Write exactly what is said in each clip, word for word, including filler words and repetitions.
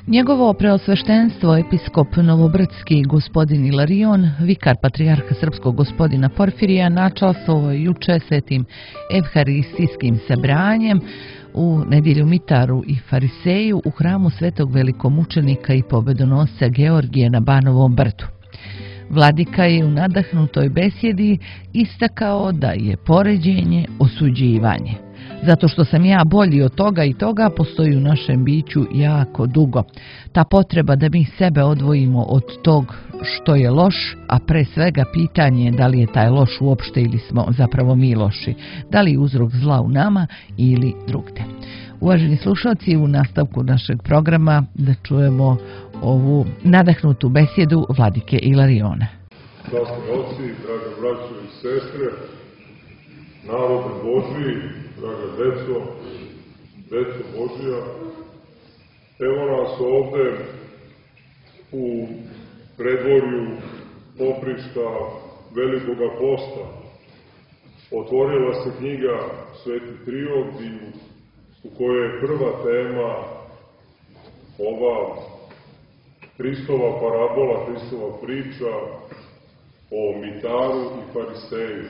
Njegovo preosveštenstvo episkop Novobrdski gospodin Ilarion, vikar patrijarha srpskog gospodina Porfirija, načastvovao je juče svetim evharistijskim sabranjem u nedjelju Mitaru i Fariseju u hramu svetog velikomučenika i pobedonosca Georgija na Banovom brdu. Vladika je u nadahnutoj besjedi istakao da je poređenje osuđivanje. Zato što sam ja bolji od toga i toga postoji u našem biću jako dugo. Ta potreba da mi sebe odvojimo od tog što je loš, a pre svega pitanje je da li je taj loš uopšte ili smo zapravo mi loši. Da li je uzrok zla u nama ili drugde. Uvaženi slušalci, u nastavku našeg programa da čujemo ovu nadahnutu besjedu vladike Ilariona. Časni oci, draga braćo i sestre, narode Božji, draga deco, deco Božja, evo nas ovde u predvorju poprišta Velikoga posta. Otvorila se knjiga Sveti Triod, u kojoj je prva tema ova Hristova parabola, Hristova priča o Mitaru i Fariseju.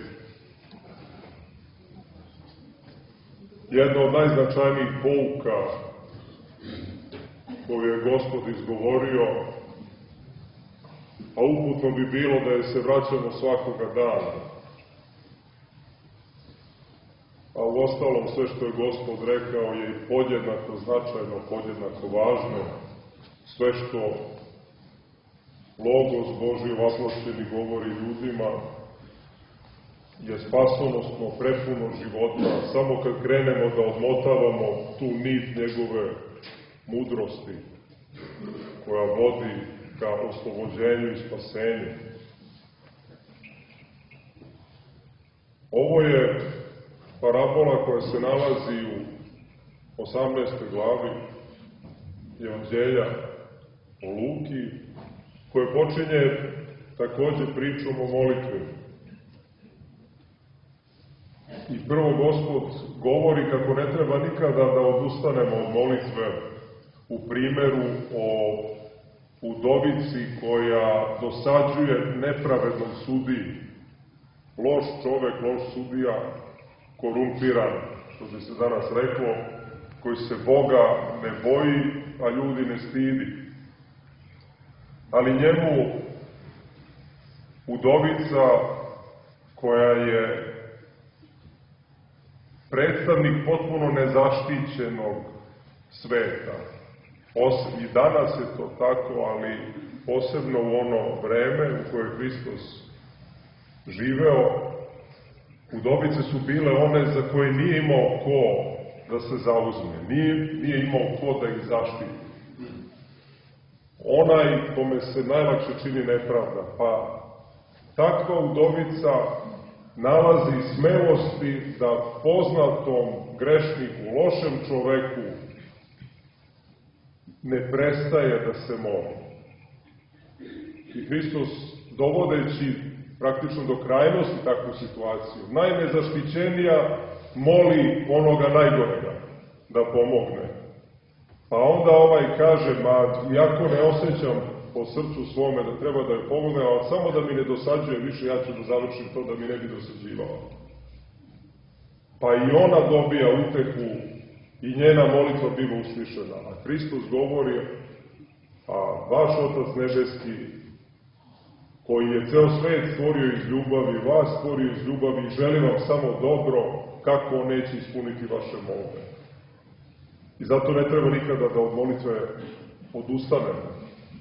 Jedna od najznačajnijih pouka koju je Gospod izgovorio, a uputno bi bilo da je se vraćamo svakoga dana. A u ostalom sve što je Gospod rekao je podjednako značajno, podjednako važno. Sve što Logos Božji vaslošćeni govori ljudima je spasonosno, prepuno života. Samo kad krenemo da odmotavamo tu nit njegove mudrosti koja vodi ka oslobođenju i spasenju. Ovo je parabola koja se nalazi u osamnaestoj glavi Evanđelja o Luki, koje počinje takođe pričom o molitvi. I prvo Gospod govori kako ne treba nikada da odustanemo od molitve u primjeru o udovici koja dosađuje nepravednom sudiji. Loš čovek, loš sudija, korumpiran, što bi se danas reklo, koji se Boga ne boji, a ljudi ne stidi. Ali njemu udovica koja je predstavnik potpuno nezaštićenog sveta. I danas je to tako, ali posebno u ono vreme u koje je Hristos živeo, udovice su bile one za koje nije imao ko da se zauzme, nije, nije imao ko da ih zaštiti. Onaj kome se najlakše čini nepravda, pa takva udovica nalazi smelosti da poznatom grešniku, lošem čoveku, ne prestaje da se moli. I Hristos, dovodeći praktično do krajnosti takvu situaciju, najnezaštićenija moli onoga najgorega da pomogne. Pa onda ovaj kaže, ma iako ne osjećam po srcu svome da treba da je pomogne, ali samo da mi ne dosađuje više, ja ću da završim to da mi ne bi dosađivao. Pa i ona dobija utehu i njena molitva biva uslišena. A Hristos govori, a vaš Otac nebeski, koji je ceo svet stvorio iz ljubavi, vas stvorio iz ljubavi i želi vam samo dobro, kako on neće ispuniti vaše molbe. I zato ne treba nikada da od molitve odustanemo.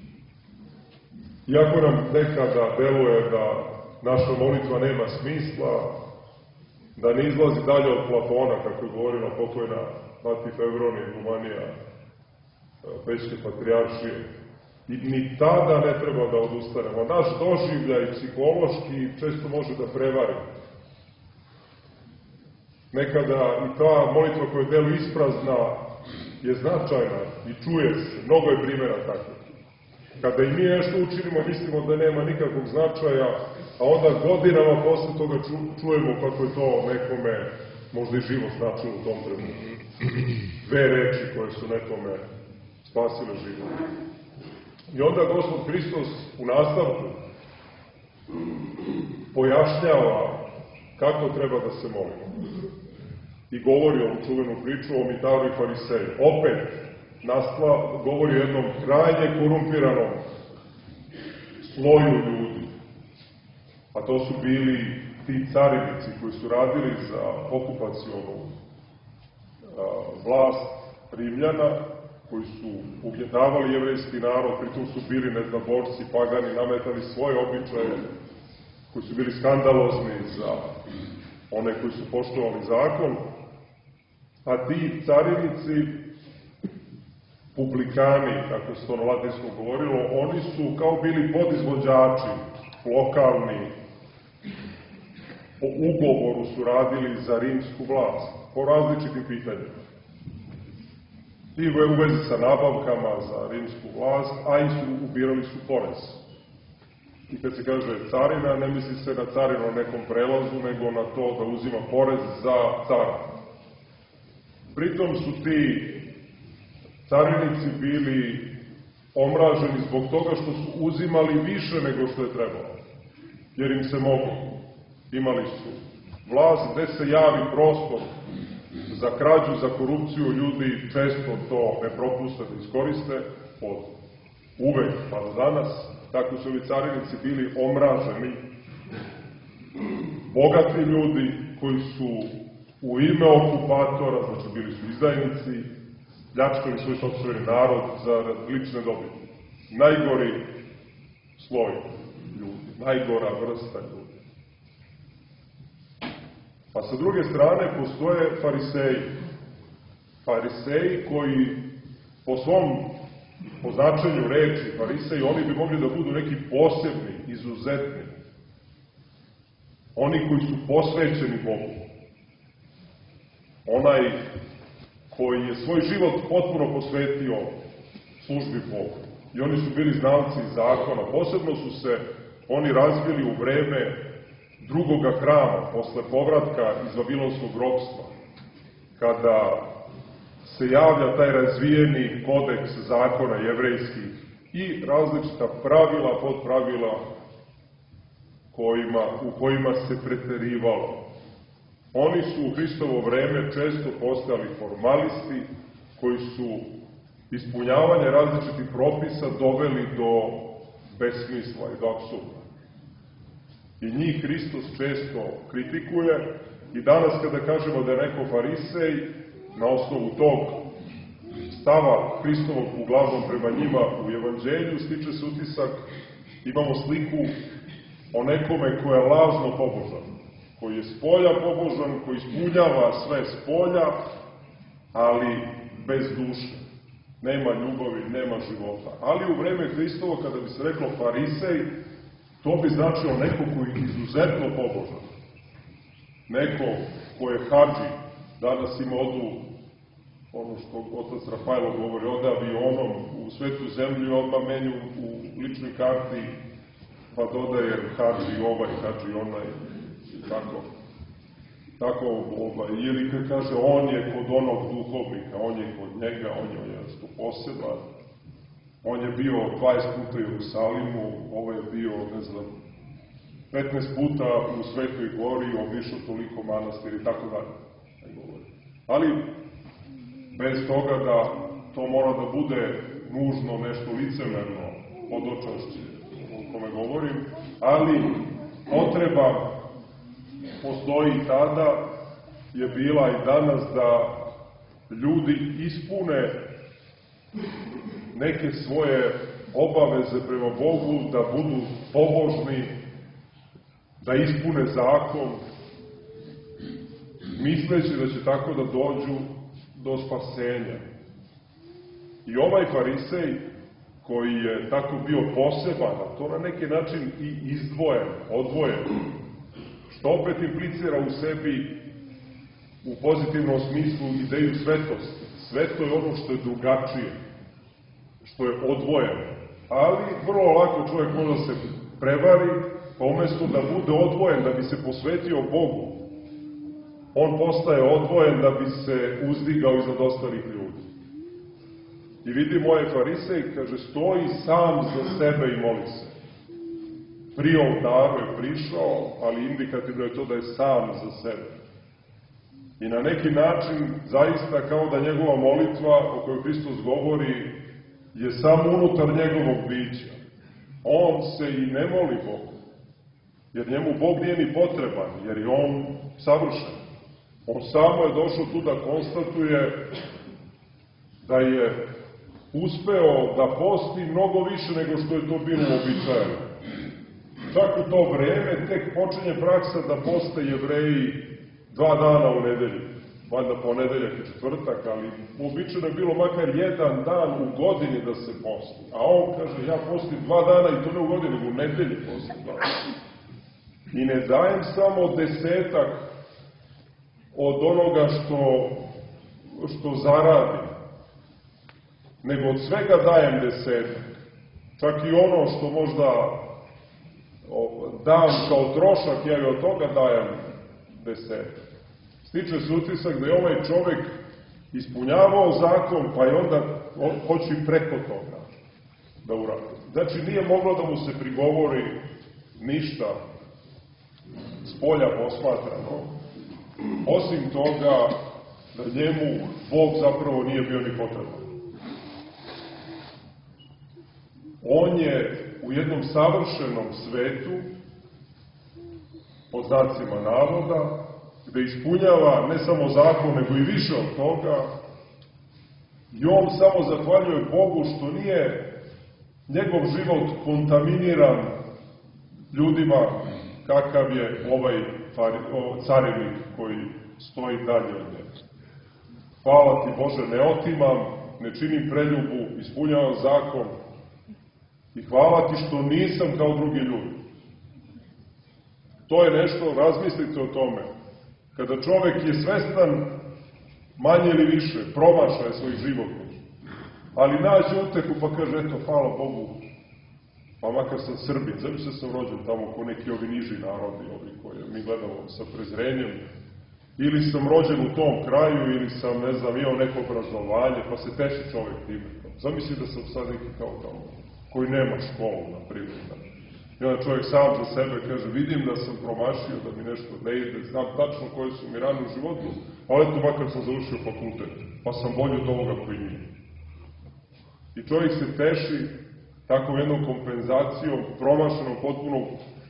Iako nam nekada deluje da naša molitva nema smisla, da ne izlazi dalje od Platona, kako je govorila pokojna Mati Fevroni, Rumanija, Pećke patrijaršije. I ni tada ne treba da odustanemo. Naš doživljaj psihološki često može da prevari. Nekada i ta molitva koja je delu isprazna je značajna i čuje se. Mnogo je primjera takve. Kada i mi nešto učinimo, mislimo da nema nikakvog značaja, a onda godinama posle toga ču, čujemo kako je to nekome možda i život značilo u tom trenutku. Dve reči koje su nekome spasile život. I onda Gospod Hristos u nastavku pojašnjava kako treba da se molimo. I govori o čuvenu priču o mitaru i fariseju. Opet nastva, govori o jednom krajnje korumpiranom sloju ljudi. A to su bili ti carinici koji su radili za okupacionu vlast Rimljana, koji su ugnjetavali jevrejski narod, pritom su bili neznaborci, pagani, nametali svoje običaje, koji su bili skandalozni za one koji su poštovali zakon, a ti carinici, publikani, kako se to na latinskom govorilo, oni su kao bili podizvođači, lokalni, po ugovoru su radili za rimsku vlast, po različitim pitanjima. I u vezi sa nabavkama za rimsku vlast, a i su ubirali su porez. I kad se kaže carina, ne misli se na carinu na nekom prelazu, nego na to da uzima porez za cara. Pritom su ti carinici bili omraženi zbog toga što su uzimali više nego što je trebalo. Jer im se moglo. Imali su vlast gde se javi prostor za krađu, za korupciju, ljudi često to ne propuste da iskoriste, od uvek pa do danas. Tako su ovi carinici bili omraženi, bogati ljudi koji su u ime okupatora, znači bili su izdajnici, pljačkali svoj sopstveni narod za lične dobiti. Najgori sloj ljudi, najgora vrsta ljudi. A sa druge strane postoje fariseji. Fariseji koji po svom, po značenju reči fariseji, oni bi mogli da budu neki posebni, izuzetni. Oni koji su posvećeni Bogu. Onaj koji je svoj život potpuno posvetio službi Bogu. I oni su bili znalci zakona. Posebno su se oni razvili u vreme drugoga hrama, posle povratka iz Vavilonskog ropstva, kada se javlja taj razvijeni kodeks zakona jevrejskih i različita pravila, podpravila kojima, u kojima se preterivalo. Oni su u Hristovo vreme često postali formalisti koji su ispunjavanje različitih propisa doveli do besmisla i do apsurda. I njih Hristos često kritikuje i danas kada kažemo da je neko farisej, na osnovu tog stava Hristovog uglavnom prema njima u evanđelju, stiče se utisak, imamo sliku o nekome ko je lažno pobožan, koji je spolja pobožan, koji ispunjava sve spolja, ali bez duše. Nema ljubavi, nema života. Ali u vreme Hristovo, kada bi se reklo farisej, to bi značilo neko koji je izuzetno pobožan. Neko ko je hadži, danas ima odu, ono što otac Rafajlo govori, ode avionom u svetu zemlju, odmah menju u ličnoj karti, pa dodaje hadži ovaj, hadži onaj, tako. Tako, ovaj, ili kad kaže, on je kod onog duhovnika, on je kod njega, on je nešto poseban. On je bio dvadeset puta u Jerusalimu, ovo je bio, ne znam, petnaest puta u Svetoj gori, obišao toliko manastira i tako dalje. Ali, bez toga da to mora da bude nužno nešto licemerno od očašće o kome govorim, ali potreba postoji i tada, je bila i danas da ljudi ispune neke svoje obaveze prema Bogu, da budu pobožni, da ispune zakon, misleći da će tako da dođu do spasenja. I ovaj farisej, koji je tako bio poseban, a to na neki način i izdvojen, odvojen, što opet implicira u sebi u pozitivnom smislu ideju svetosti. Sveto je ono što je drugačije, što je odvojeno. Ali vrlo lako čovjek može se prevari, pa umesto da bude odvojen, da bi se posvetio Bogu, on postaje odvojen da bi se uzdigao iznad ostalih ljudi. I vidi moje farisej, kaže, stoji sam za sebe i moli se. Pri oltaru je prišao, ali indikativno je to da je sam za sebe. I na neki način, zaista kao da njegova molitva o kojoj Hristos govori je samo unutar njegovog bića. On se i ne moli Bogu, jer njemu Bog nije ni potreban, jer je on savršen. On samo je došao tu da konstatuje da je uspeo da posti mnogo više nego što je to bilo uobičajeno. Čak u to vreme tek počinje praksa da poste Jevreji dva dana u nedelju. Valjda ponedeljak i četvrtak, ali uobičajeno je bilo makar jedan dan u godini da se posti. A on kaže, ja postim dva dana i to ne u godini, nego u nedelju postim dva dana. I ne dajem samo desetak od onoga što, što zaradim, nego od svega dajem desetak. Čak i ono što možda dam kao trošak, ja i od toga dajem desetak. Stiče se utisak da je ovaj čovek ispunjavao zakon, pa je onda hoće i preko toga da uradi. Znači, nije moglo da mu se prigovori ništa s polja posmatrano, osim toga da njemu Bog zapravo nije bio ni potreban. On je u jednom savršenom svetu, pod znacima navoda, gde ispunjava ne samo zakon, nego i više od toga, i on samo zahvaljuje Bogu što nije njegov život kontaminiran ljudima kakav je ovaj carinik koji stoji dalje od njega. Hvala ti Bože, ne otimam, ne činim preljubu, ispunjavam zakon i hvala ti što nisam kao drugi ljudi. To je nešto, razmislite o tome. Kada čovek je svestan manje ili više, promašaje svoj život, ali nađe uteku pa kaže, eto, hvala Bogu, pa makar sam Srbin, zato se sam rođen tamo ko neki ovi niži narodi, ovi koje mi gledamo sa prezrenjem, ili sam rođen u tom kraju, ili sam, ne znam, imao neko obrazovanje, pa se teši čovek time. Zamisli da sam sad neki kao tamo, koji nema školu, na primjer. I onda čovjek sam za sebe kaže, vidim da sam promašio, da mi nešto ne ide, znam tačno koje su mi rane u životu, ali eto, makar sam završio fakultet, pa sam bolji od ovoga koji nije. I čovjek se teši takvom jednom kompenzacijom, promašenom potpuno,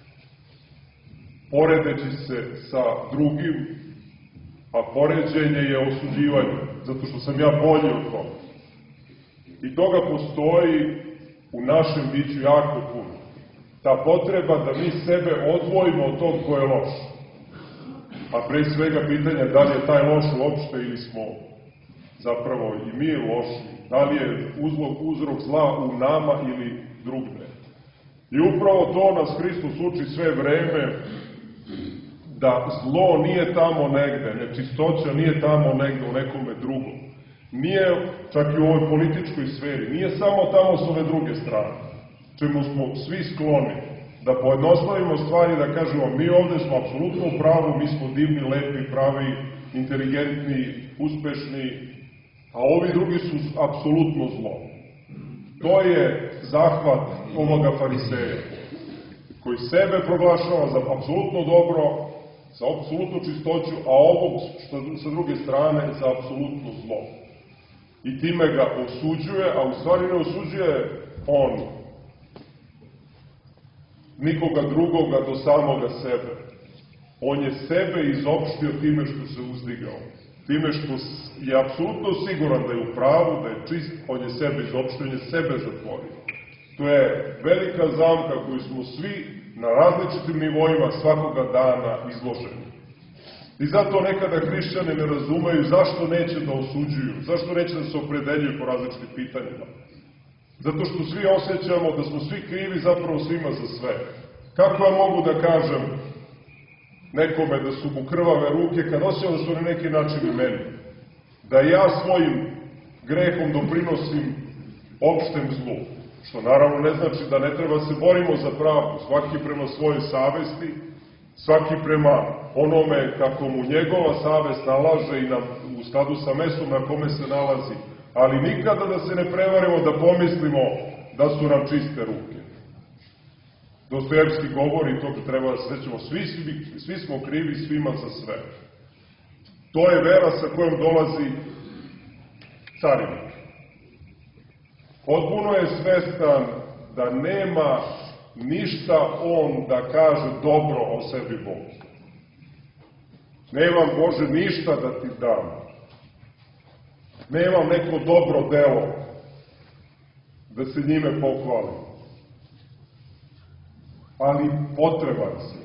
poredeći se sa drugim, a poređenje je osuđivanje, zato što sam ja bolji od toga. I toga postoji u našem biću jako puno. Ta potreba da mi sebe odvojimo od tog ko je loš. A pre svega pitanja da li je taj loš uopšte ili smo zapravo i mi loši. Da li je uzrok, uzrok zla u nama ili drugde. I upravo to nas Hristos uči sve vreme, da zlo nije tamo negde, nečistoća nije tamo negde u nekome drugom. Nije, čak i u ovoj političkoj sferi, nije samo tamo s ove druge strane, čemu smo svi skloni, da pojednostavimo stvari, da kažemo, mi ovde smo apsolutno u pravu, mi smo divni, lepi, pravi, inteligentni, uspešni, a ovi drugi su apsolutno zlo. To je zahvat ovoga fariseja, koji sebe proglašava za apsolutno dobro, za apsolutnu čistoću, a ovog što, sa druge strane za apsolutno zlo. I time ga osuđuje, a u stvari ne osuđuje on nikoga drugoga do samoga sebe. On je sebe izopštio time što se uzdigao. Time što je apsolutno siguran da je u pravu, da je čist, on je sebe izopštio, on je sebe zatvorio. To je velika zamka koju smo svi na različitim nivoima svakoga dana izloženi. I zato nekada hrišćani ne razumeju zašto neće da osuđuju, zašto neće da se opredeljuju po različitim pitanjima. Zato što svi osjećamo da smo svi krivi zapravo svima za sve. Kako ja mogu da kažem nekome da su mu krvave ruke, kad osjećam da su na neki način i meni? Da ja svojim grehom doprinosim opštem zlu. Što naravno ne znači da ne treba se borimo za pravdu, svaki prema svojoj savesti, svaki prema onome kako mu njegova savest nalaže i na, u skladu sa mestom na kome se nalazi. ali nikada da se ne prevarimo da pomislimo da su nam čiste ruke. Dostojevski govori, i to treba da se sećamo, svi, svi, svi smo krivi svima za sve. To je vera sa kojom dolazi carinik. Potpuno je svestan da nema ništa on da kaže dobro o sebi Bogu. Nemam, Bože, ništa da ti dam. Nemam neko dobro delo da se njime pohvalim. Ali potreban si.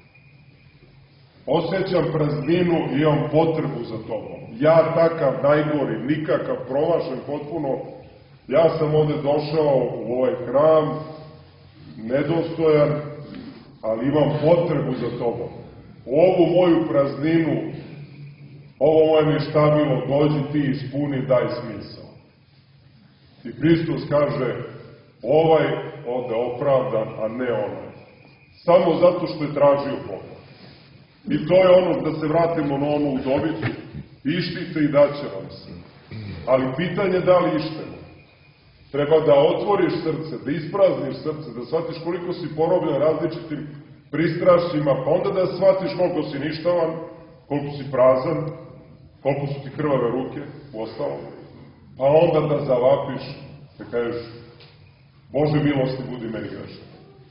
Osjećam prazninu i imam potrebu za tobom. Ja takav najgori, nikakav, promašen potpuno, ja sam ovde došao u ovaj hram, nedostojan, ali imam potrebu za tobom. Ovu moju prazninu, ovo moje ništabilo, dođi ti, ispuni, daj smisao. I Hristos kaže, ovaj ode opravdan, a ne onaj. Samo zato što je tražio Boga. I to je ono, da se vratimo na onu udovicu, ištite i daće vam se. Ali pitanje da li ištemo. Treba da otvoriš srce, da isprazniš srce, da shvatiš koliko si porobljen različitim pristrašćima, pa onda da shvatiš koliko si ništavan, koliko si prazan, koliko su ti krvave ruke, uostalom. Pa onda da zavapiš, da kažeš, Bože milosti, budi meni grešan.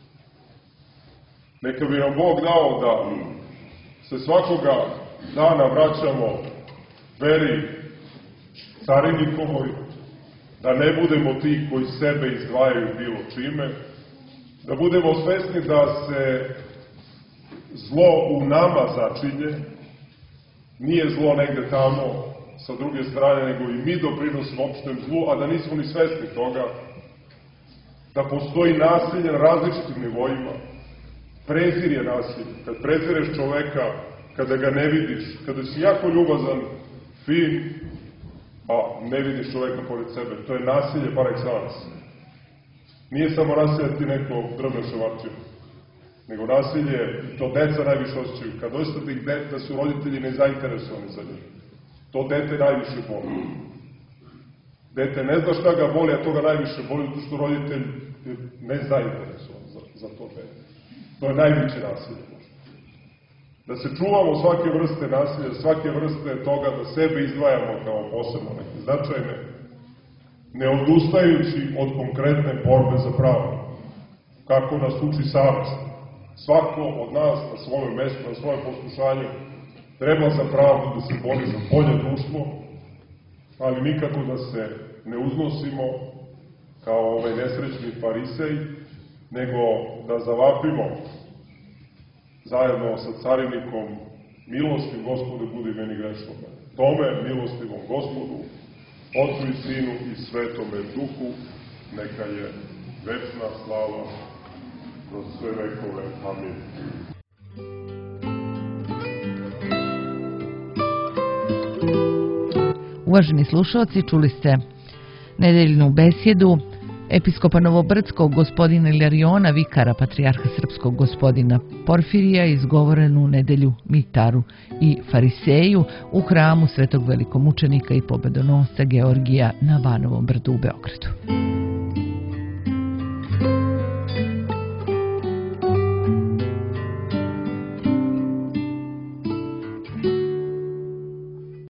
Neka bi nam Bog dao da se svakoga dana vraćamo veri carinikovoj, da ne budemo ti koji sebe izdvajaju bilo čime, da budemo svesni da se zlo u nama začinje, nije zlo negde tamo sa druge strane, nego i mi doprinosimo opštem zlu, a da nismo ni svesni toga, da postoji nasilje na različitim nivoima. Prezir je nasilje. Kad prezireš čoveka, kada ga ne vidiš, kada si jako ljubazan, fin, a ne vidiš čoveka pored sebe, to je nasilje par excellence. Nije samo nasilje da ti neko drme ševačinu, nego nasilje, to deca najviše osjećaju. Kad dođete da ih dete, da su roditelji nezainteresovani za njih, to dete najviše boli. Dete ne zna šta ga boli, a to ga najviše boli, zato što roditelj je nezainteresovan za, za to dete. To je najveće nasilje. Da se čuvamo svake vrste nasilja, svake vrste toga da sebe izdvajamo kao posebno neke značajne, ne odustajući od konkretne borbe za pravo. Kako nas uči savest. Svako od nas na svojem mestu, na svojem poslušanju, treba za pravo da se bori za bolje društvo, ali nikako da se ne uznosimo kao ovaj nesrećni farisej, nego da zavapimo zajedno sa carinikom, milostiv Gospode, budi meni grešnoga. Tome, milostivom Gospodu, Otcu i Sinu i Svetome Duhu, neka je večna slava kroz sve vekove. Amin. Uvaženi slušalci, čuli ste nedeljnu besjedu episkopa Novobrdskog gospodina Ilariona, vikara patrijarha srpskog gospodina Porfirija, izgovorenu nedelju Mitaru i Fariseju u hramu Svetog velikomučenika i pobedonosca Georgija na Banovom brdu u Beogradu.